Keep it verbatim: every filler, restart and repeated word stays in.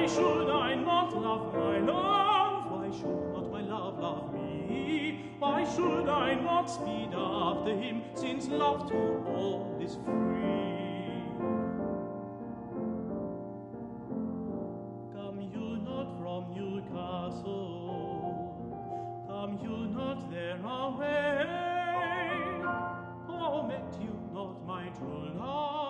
Why should I not love my love? Why should not my love love me? Why should I not speed after him, since love to all is free? Come you not from Newcastle, come you not there away, oh, met you not my true love?